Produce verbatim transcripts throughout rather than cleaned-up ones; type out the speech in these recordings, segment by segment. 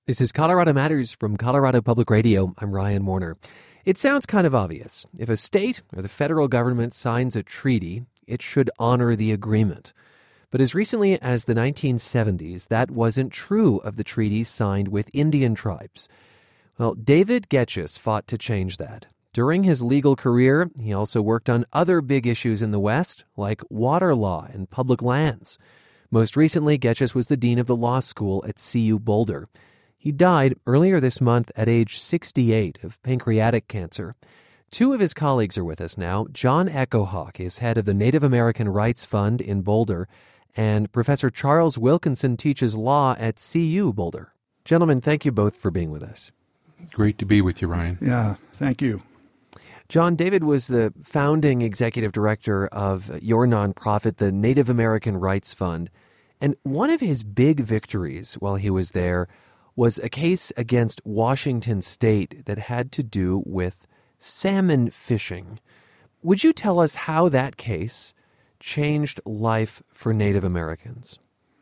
This is Colorado Matters from Colorado Public Radio. I'm Ryan Warner. It sounds kind of obvious. If a state or the federal government signs a treaty, it should honor the agreement. But as recently as the nineteen seventies, that wasn't true of the treaties signed with Indian tribes. Well, David Getchis fought to change that. During his legal career, he also worked on other big issues in the West, like water law and public lands. Most recently, Getchis was the dean of the law school at C U Boulder. He died earlier this month at age sixty-eight of pancreatic cancer. Two of his colleagues are with us now. John Echohawk is head of the Native American Rights Fund in Boulder, and Professor Charles Wilkinson teaches law at C U Boulder. Gentlemen, thank you both for being with us. Great to be with you, Ryan. Yeah, thank you. John, David was the founding executive director of your nonprofit, the Native American Rights Fund, and one of his big victories while he was there was a case against Washington State that had to do with salmon fishing. Would you tell us how that case changed life for Native Americans?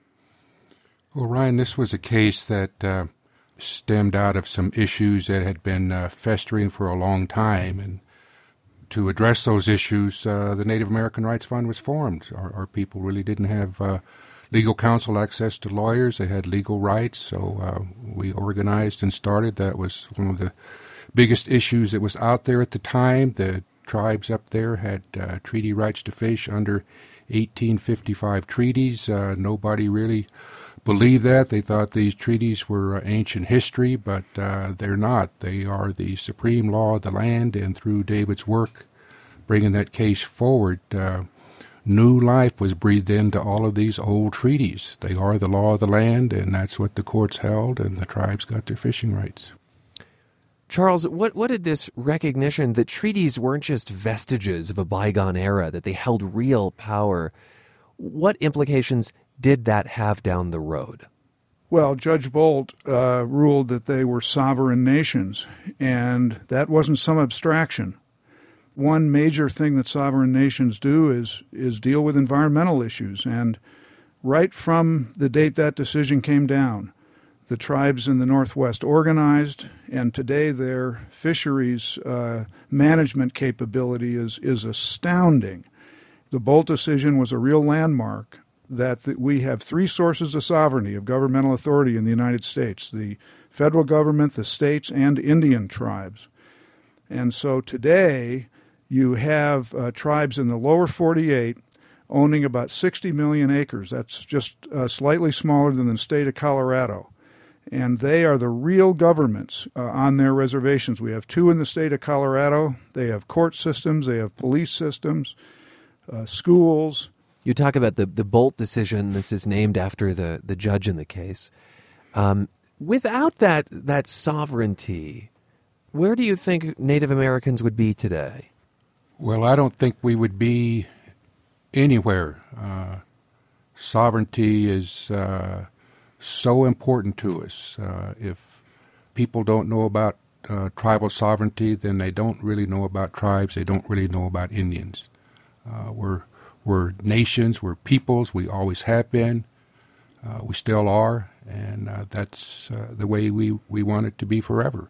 Well, Ryan, this was a case that uh, stemmed out of some issues that had been uh, festering for a long time. And to address those issues, uh, the Native American Rights Fund was formed. Our, our people really didn't have uh, legal counsel access to lawyers. They had legal rights, so uh, we organized and started. That was one of the biggest issues that was out there at the time. The tribes up there had uh, treaty rights to fish under eighteen fifty-five treaties. Uh, nobody really believed that. They thought these treaties were uh, ancient history, but uh, they're not. They are the supreme law of the land, and through David's work bringing that case forward, uh, new life was breathed into all of these old treaties. They are the law of the land, and that's what the courts held, and the tribes got their fishing rights. Charles, what, what did this recognition that treaties weren't just vestiges of a bygone era, that they held real power, what implications did that have down the road? Well, Judge Bolt uh, ruled that they were sovereign nations, and that wasn't some abstraction. One major thing that sovereign nations do is is deal with environmental issues. And right from the date that decision came down, the tribes in the Northwest organized, and today their fisheries uh, management capability is, is astounding. The Bolt decision was a real landmark that th- we have three sources of sovereignty, of governmental authority in the United States: the federal government, the states, and Indian tribes. And so today, you have uh, tribes in the lower forty-eight owning about sixty million acres. That's just uh, slightly smaller than the state of Colorado. And they are the real governments uh, on their reservations. We have two in the state of Colorado. They have court systems. They have police systems, uh, schools. You talk about the, the Bolt decision. This is named after the, the judge in the case. Um, without that that sovereignty, where do you think Native Americans would be today? Well, I don't think we would be anywhere. Uh, sovereignty is uh, so important to us. Uh, if people don't know about uh, tribal sovereignty, then they don't really know about tribes. They don't really know about Indians. Uh, we're we're nations. We're peoples. We always have been. Uh, we still are, and uh, that's uh, the way we, we want it to be forever.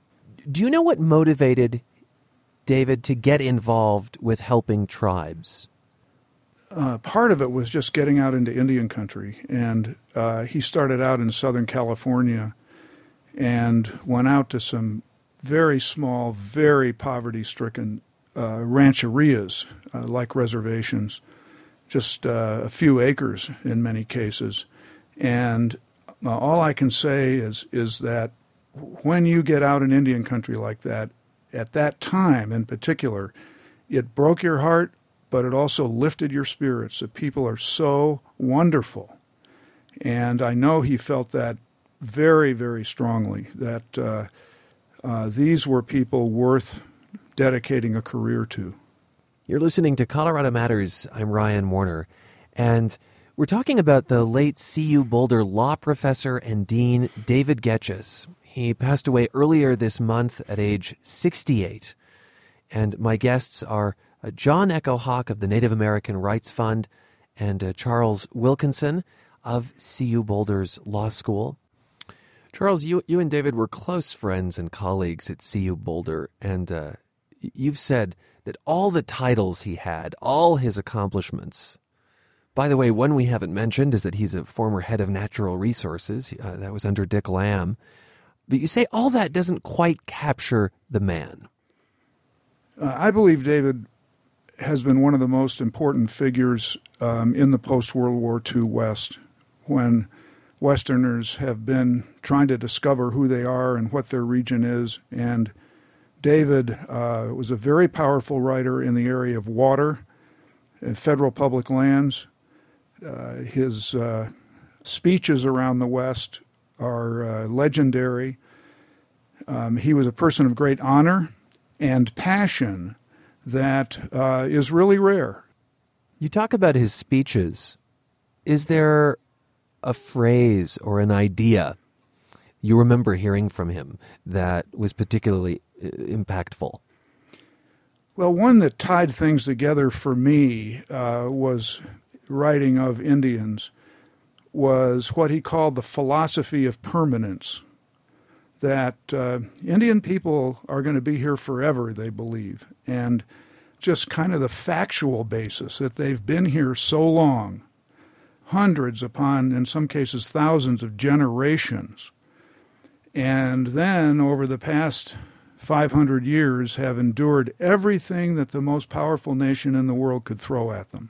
Do you know what motivated David to get involved with helping tribes? Uh, part of it was just getting out into Indian country. And uh, he started out in Southern California and went out to some very small, very poverty-stricken uh, rancherias, uh, like reservations, just uh, a few acres in many cases. And uh, all I can say is is that when you get out in Indian country like that, at that time in particular, it broke your heart, but it also lifted your spirits. The people are so wonderful. And I know he felt that very, very strongly, that uh, uh, these were people worth dedicating a career to. You're listening to Colorado Matters. I'm Ryan Warner. And we're talking about the late C U Boulder law professor and dean, David Getchis. He passed away earlier this month at age sixty-eight. And my guests are uh, John Echohawk of the Native American Rights Fund and uh, Charles Wilkinson of C U Boulder's Law School. Charles, you you and David were close friends and colleagues at C U Boulder, and uh, you've said that all the titles he had, all his accomplishments. By the way, one we haven't mentioned is that he's a former head of natural resources. Uh, that was under Dick Lamb. But you say all that doesn't quite capture the man. Uh, I believe David has been one of the most important figures um, in the post-World War Two West, when Westerners have been trying to discover who they are and what their region is. And David uh, was a very powerful writer in the area of water, uh, federal public lands. Uh, his uh, speeches around the West are uh, legendary. Um, he was a person of great honor and passion that uh, is really rare. You talk about his speeches. Is there a phrase or an idea you remember hearing from him that was particularly uh, impactful? Well, one that tied things together for me uh, was writing of Indians, was what he called the philosophy of permanence, that uh, Indian people are going to be here forever, they believe, and just kind of the factual basis that they've been here so long, hundreds upon, in some cases, thousands of generations, and then over the past five hundred years have endured everything that the most powerful nation in the world could throw at them.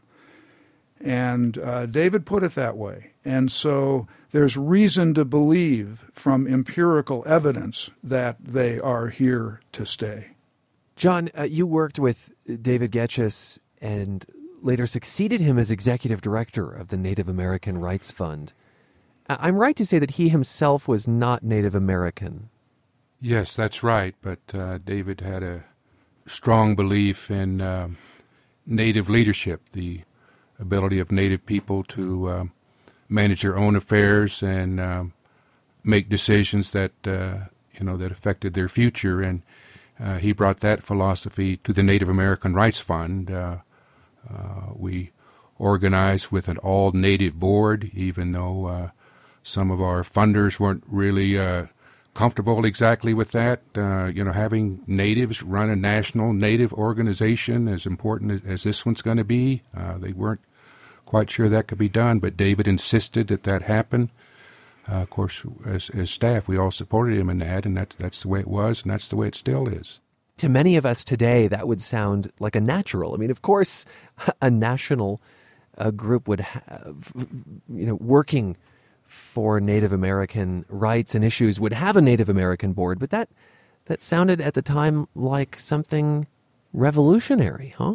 And uh, David put it that way. And so there's reason to believe from empirical evidence that they are here to stay. John, uh, you worked with David Getchus and later succeeded him as executive director of the Native American Rights Fund. I'm right to say that he himself was not Native American. Yes, that's right. But uh, David had a strong belief in uh, Native leadership, the ability of Native people to uh, manage their own affairs and uh, make decisions that uh, you know that affected their future. And uh, he brought that philosophy to the Native American Rights Fund. Uh, uh, we organized with an all-Native board, even though uh, some of our funders weren't really uh, comfortable exactly with that. Uh, you know, having natives run a national Native organization, as important as, as this one's going to be, uh, they weren't quite sure that could be done, but David insisted that that happen. Uh, of course, as, as staff, we all supported him in that, and that's, that's the way it was, and that's the way it still is. To many of us today, that would sound like a natural. I mean, of course, a national uh, group would have, you know, working for Native American rights and issues would have a Native American board, but that that sounded at the time like something revolutionary, huh?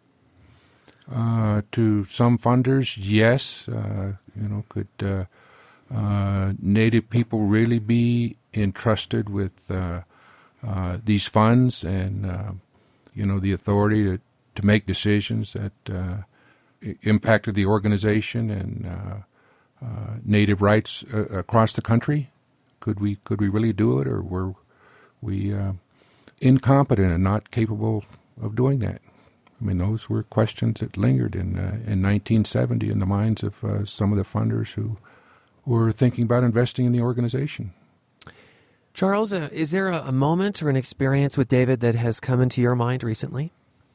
Uh, to some funders, yes. Uh, you know, could uh, uh, Native people really be entrusted with uh, uh, these funds and, uh, you know, the authority to, to make decisions that uh, impacted the organization and uh, uh, Native rights uh, across the country? Could we could we really do it, or were we uh, incompetent and not capable of doing that? I mean, those were questions that lingered in uh, in nineteen seventy in the minds of uh, some of the funders who were thinking about investing in the organization. Charles, uh, is there a, a moment or an experience with David that has come into your mind recently?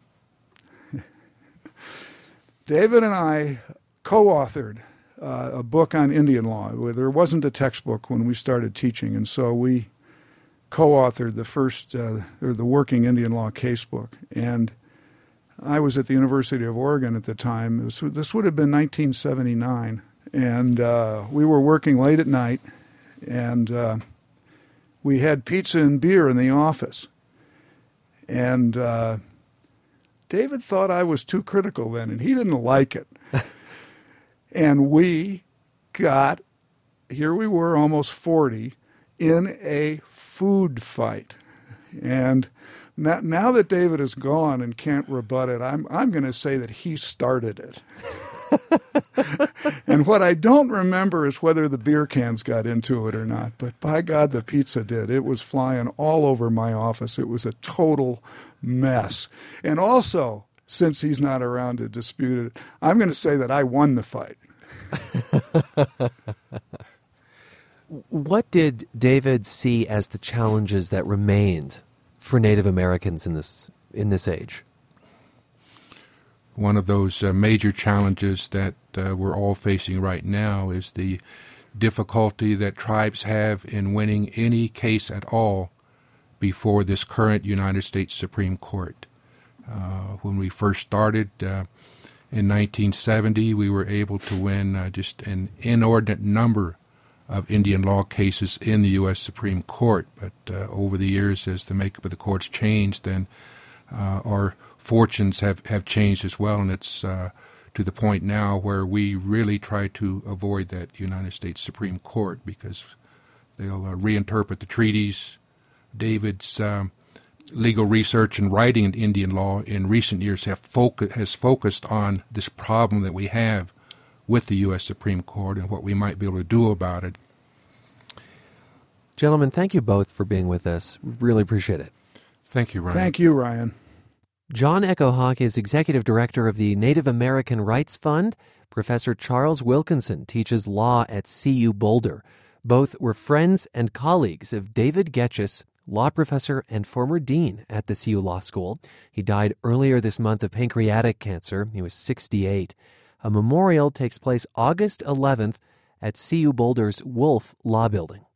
David and I co-authored uh, a book on Indian law. There wasn't a textbook when we started teaching, and so we co-authored the first, uh, or the working Indian law casebook. And I was at the University of Oregon at the time. This, this would have been nineteen seventy-nine, and uh, we were working late at night, and uh, we had pizza and beer in the office. And uh, David thought I was too critical then, and he didn't like it. And we got, here we were, almost forty, in a food fight. And now, now that David is gone and can't rebut it, I'm I'm going to say that he started it. And what I don't remember is whether the beer cans got into it or not. But by God, the pizza did. It was flying all over my office. It was a total mess. And also, since he's not around to dispute it, I'm going to say that I won the fight. What did David see as the challenges that remained for Native Americans in this in this age? One of those uh, major challenges that uh, we're all facing right now is the difficulty that tribes have in winning any case at all before this current United States Supreme Court. Uh, when we first started uh, in nineteen seventy, we were able to win uh, just an inordinate number of Indian law cases in the U S Supreme Court. But uh, over the years, as the makeup of the courts changed, then uh, our fortunes have, have changed as well, and it's uh, to the point now where we really try to avoid that United States Supreme Court because they'll uh, reinterpret the treaties. David's um, legal research and writing in Indian law in recent years have focu- has focused on this problem that we have with the U S Supreme Court and what we might be able to do about it. Gentlemen, thank you both for being with us. Really appreciate it. Thank you, Ryan. Thank you, Ryan. John Echo Hawk is Executive Director of the Native American Rights Fund. Professor Charles Wilkinson teaches law at C U Boulder. Both were friends and colleagues of David Getchis, law professor and former dean at the C U Law School. He died earlier this month of pancreatic cancer. He was sixty-eight. A memorial takes place August eleventh at C U Boulder's Wolf Law Building.